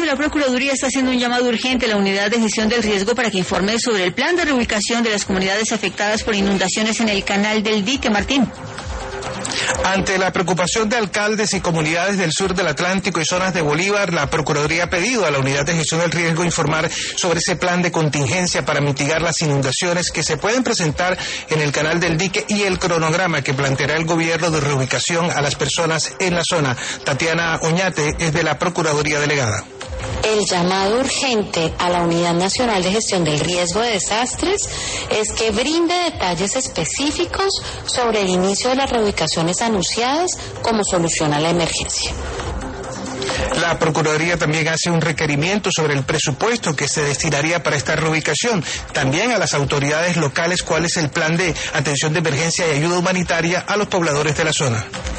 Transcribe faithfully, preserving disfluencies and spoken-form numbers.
la Procuraduría está haciendo un llamado urgente a la Unidad de Gestión del Riesgo para que informe sobre el plan de reubicación de las comunidades afectadas por inundaciones en el Canal del Dique. Martín. Ante la preocupación de alcaldes y comunidades del sur del Atlántico y zonas de Bolívar, la Procuraduría ha pedido a la Unidad de Gestión del Riesgo informar sobre ese plan de contingencia para mitigar las inundaciones que se pueden presentar en el Canal del Dique y el cronograma que planteará el gobierno de reubicación a las personas en la zona. Tatiana Oñate es de la Procuraduría Delegada. El llamado urgente a la Unidad Nacional de Gestión del Riesgo de Desastres es que brinde detalles específicos sobre el inicio de las reubicaciones anunciadas como solución a la emergencia. La Procuraduría también hace un requerimiento sobre el presupuesto que se destinaría para esta reubicación. También a las autoridades locales cuál es el plan de atención de emergencia y ayuda humanitaria a los pobladores de la zona.